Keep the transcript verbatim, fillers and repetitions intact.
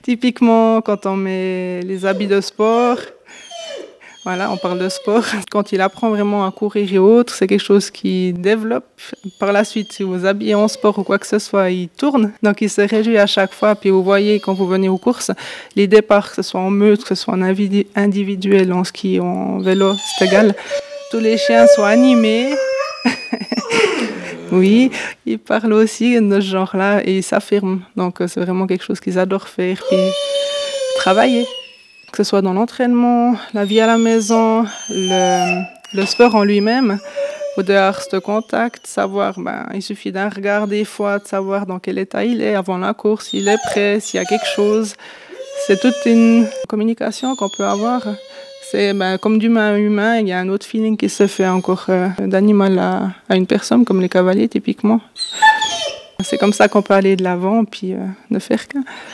Typiquement, quand on met les habits de sport, voilà, on parle de sport. Quand il apprend vraiment à courir et autres, c'est quelque chose qui développe. Par la suite, si vous habillez en sport ou quoi que ce soit, il tourne. Donc, il se réjouit à chaque fois. Puis, vous voyez, quand vous venez aux courses, les départs, que ce soit en meute, que ce soit en individuel, en ski ou en vélo, c'est égal. Tous les chiens sont animés. Oui, ils parlent aussi de ce genre-là et ils s'affirment. Donc, c'est vraiment quelque chose qu'ils adorent faire. Puis, travailler. Que ce soit dans l'entraînement, la vie à la maison, le, le sport en lui-même, au dehors de contact, savoir, ben, il suffit d'un regard des fois, de savoir dans quel état il est avant la course, s'il est prêt, s'il y a quelque chose. C'est toute une communication qu'on peut avoir. C'est ben, comme d'humain à humain, il y a un autre feeling qui se fait encore euh, d'animal à, à une personne, comme les cavaliers typiquement. C'est comme ça qu'on peut aller de l'avant puis euh, ne faire qu'un.